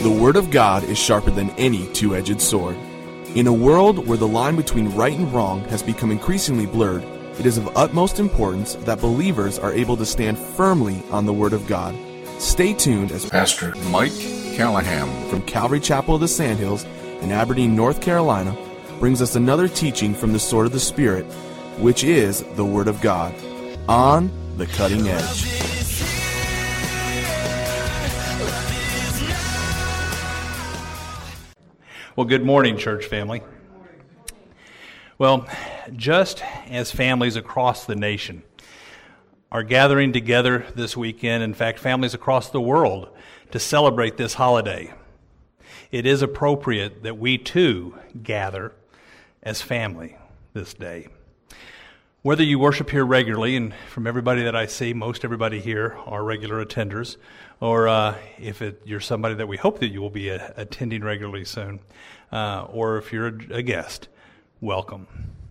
The Word of God is sharper than any two-edged sword. In a world where the line between right and wrong has become increasingly blurred, it is of utmost importance that believers are able to stand firmly on the Word of God. Stay tuned as Pastor Mike Callahan from Calvary Chapel of the Sandhills in Aberdeen, North Carolina, brings us another teaching from the Sword of the Spirit, which is the Word of God, on the cutting edge. Well, good morning, church family. Well, just as families across the nation are gathering together this weekend, in fact, families across the world, to celebrate this holiday, it is appropriate that we too gather as family this day. Whether you worship here regularly, and from everybody that I see, most everybody here are regular attenders, or if you're somebody that we hope that you will be attending regularly soon, or if you're a guest, welcome.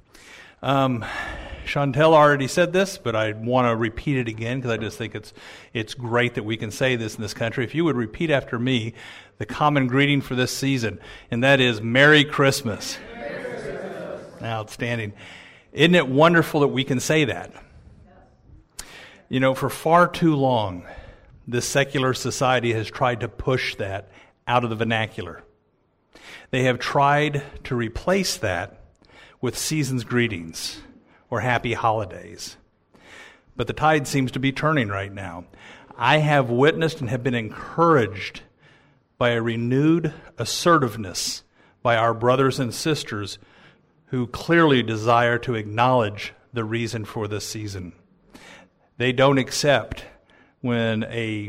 Chantel already said this, but I want to repeat it again because I just think it's great that we can say this in this country. If you would repeat after me the common greeting for this season, and that is Merry Christmas. Merry Christmas. Outstanding. Isn't it wonderful that we can say that? You know, for far too long, this secular society has tried to push that out of the vernacular. They have tried to replace that with season's greetings or happy holidays. But the tide seems to be turning right now. I have witnessed and have been encouraged by a renewed assertiveness by our brothers and sisters who clearly desire to acknowledge the reason for this season. They don't accept when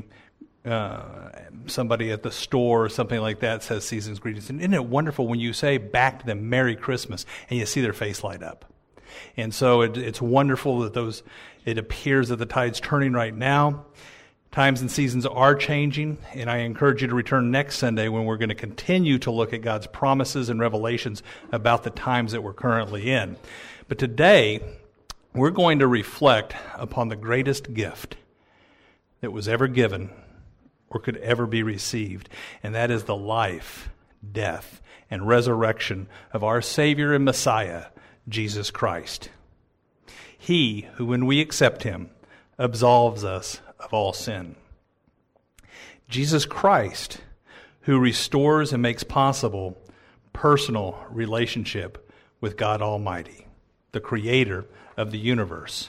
somebody at the store or something like that says season's greetings. And isn't it wonderful when you say back to them Merry Christmas and you see their face light up? And so it's wonderful that it appears that the tide's turning right now. Times and seasons are changing, and I encourage you to return next Sunday when we're going to continue to look at God's promises and revelations about the times that we're currently in. But today, we're going to reflect upon the greatest gift that was ever given or could ever be received, and that is the life, death, and resurrection of our Savior and Messiah, Jesus Christ. He who, when we accept Him, absolves us of all sin. Jesus Christ, who restores and makes possible personal relationship with God Almighty, the Creator of the universe.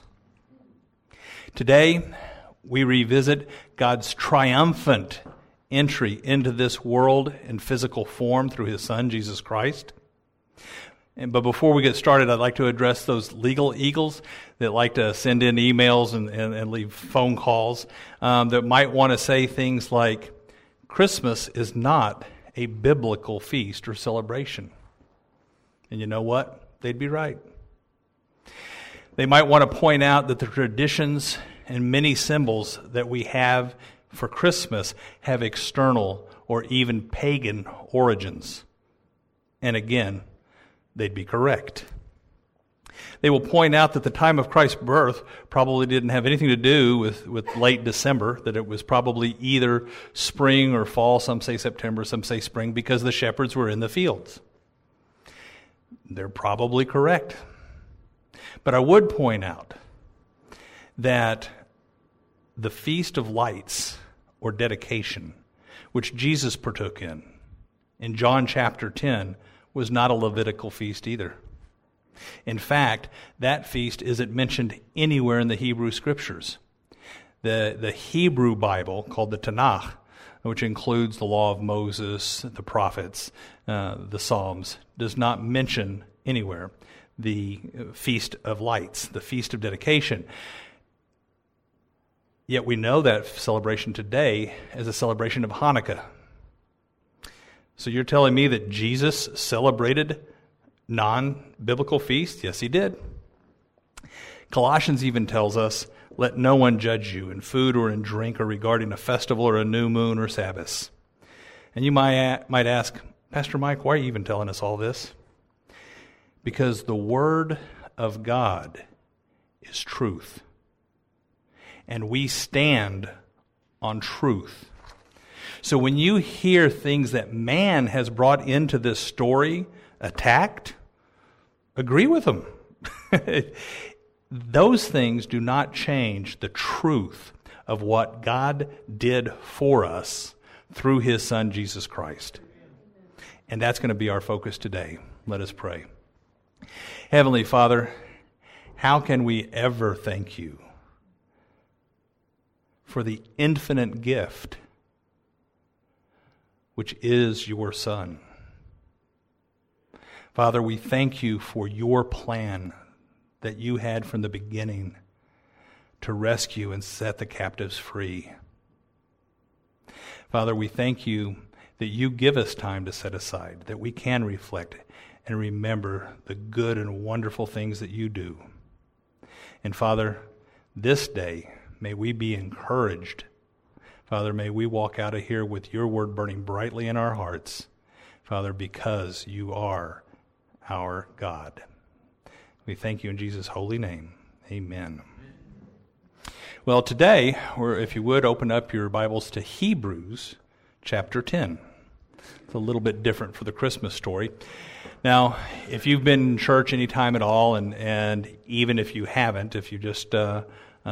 Today, we revisit God's triumphant entry into this world in physical form through His Son, Jesus Christ. But before we get started, I'd like to address those legal eagles that like to send in emails and leave phone calls that might want to say things like, Christmas is not a biblical feast or celebration. And you know what? They'd be right. They might want to point out that the traditions and many symbols that we have for Christmas have external or even pagan origins. And again, they'd be correct. They will point out that the time of Christ's birth probably didn't have anything to do with late December, that it was probably either spring or fall, some say September, some say spring, because the shepherds were in the fields. They're probably correct. But I would point out that the Feast of Lights, or dedication, which Jesus partook in John chapter 10, was not a Levitical feast either. In fact, that feast isn't mentioned anywhere in the Hebrew Scriptures. The Hebrew Bible, called the Tanakh, which includes the law of Moses, the prophets, the Psalms, does not mention anywhere the Feast of Lights, the Feast of Dedication. Yet we know that celebration today as a celebration of Hanukkah. So you're telling me that Jesus celebrated non-biblical feasts? Yes, He did. Colossians even tells us, let no one judge you in food or in drink or regarding a festival or a new moon or Sabbaths. And you might ask, Pastor Mike, why are you even telling us all this? Because the Word of God is truth. And we stand on truth. So when you hear things that man has brought into this story attacked, agree with them. Those things do not change the truth of what God did for us through his Son, Jesus Christ. And that's going to be our focus today. Let us pray. Heavenly Father, how can we ever thank you for the infinite gift which is your Son? Father, we thank you for your plan that you had from the beginning to rescue and set the captives free. Father, we thank you that you give us time to set aside, that we can reflect and remember the good and wonderful things that you do. And Father, this day, may we be encouraged. Father, may we walk out of here with your word burning brightly in our hearts, Father, because you are our God. We thank you in Jesus' holy name. Amen. Well, today, if you would, open up your Bibles to Hebrews chapter 10. It's a little bit different for the Christmas story. Now, if you've been in church any time at all, and even if you haven't, if you just watch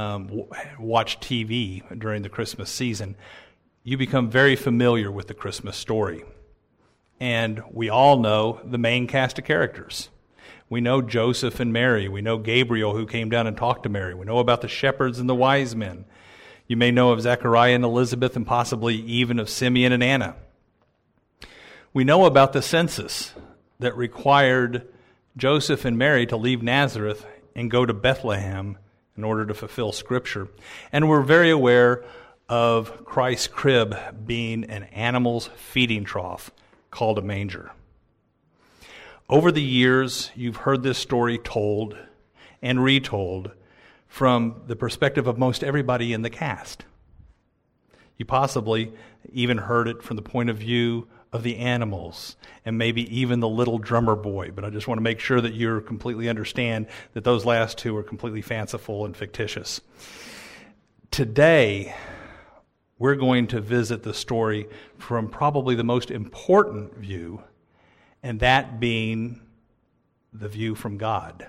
TV during the Christmas season, you become very familiar with the Christmas story. And we all know the main cast of characters. We know Joseph and Mary. We know Gabriel, who came down and talked to Mary. We know about the shepherds and the wise men. You may know of Zechariah and Elizabeth, and possibly even of Simeon and Anna. We know about the census that required Joseph and Mary to leave Nazareth and go to Bethlehem in order to fulfill Scripture. And we're very aware of Christ's crib being an animal's feeding trough called a manger. Over the years, you've heard this story told and retold from the perspective of most everybody in the cast. You possibly even heard it from the point of view of the animals and maybe even the little drummer boy, but I just want to make sure that you completely understand that those last two are completely fanciful and fictitious. Today, we're going to visit the story from probably the most important view, and that being the view from God.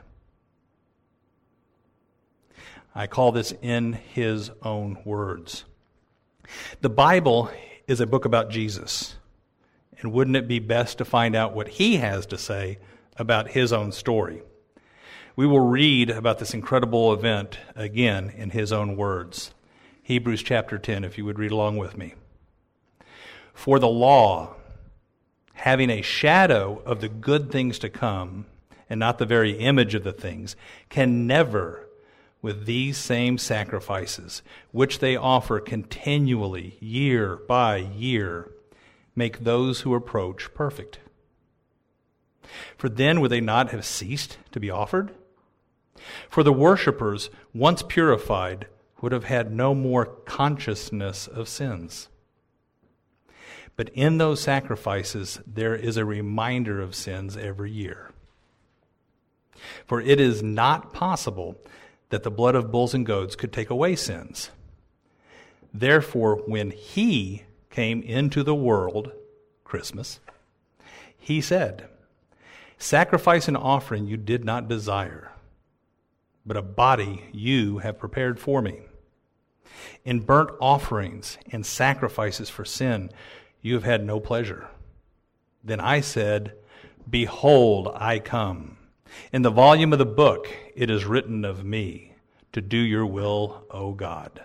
I call this in his own words. The Bible is a book about Jesus, and wouldn't it be best to find out what he has to say about his own story? We will read about this incredible event again in his own words. Hebrews chapter 10, if you would read along with me. For the law, having a shadow of the good things to come, and not the very image of the things, can never, with these same sacrifices, which they offer continually, year by year, make those who approach perfect. For then would they not have ceased to be offered? For the worshippers, once purified, would have had no more consciousness of sins. But in those sacrifices, there is a reminder of sins every year. For it is not possible that the blood of bulls and goats could take away sins. Therefore, when he came into the world, Christmas, he said, sacrifice and offering you did not desire, but a body you have prepared for me. In burnt offerings and sacrifices for sin, you have had no pleasure. Then I said, behold, I come. In the volume of the book, it is written of me to do your will, O God.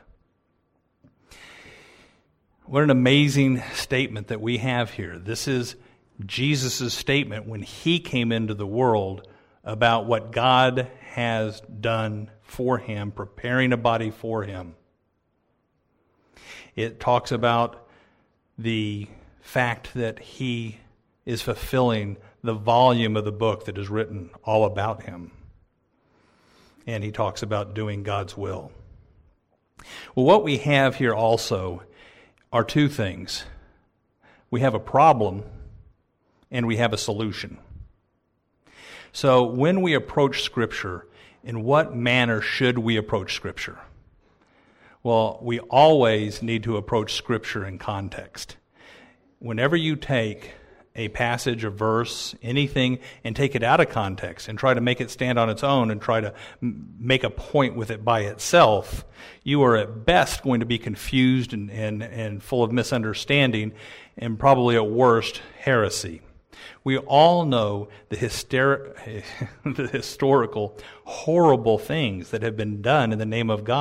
What an amazing statement that we have here. This is Jesus' statement when he came into the world about what God has done for him, preparing a body for him. It talks about the fact that he is fulfilling the volume of the book that is written all about him. And he talks about doing God's will. Well, what we have here also are two things. We have a problem and we have a solution. So when we approach Scripture, in what manner should we approach Scripture? Well, we always need to approach Scripture in context. whenever you take a passage, a verse, anything, and take it out of context and try to make it stand on its own and try to make a point with it by itself, you are at best going to be confused and full of misunderstanding and probably at worst heresy. We all know the historical, horrible things that have been done in the name of God.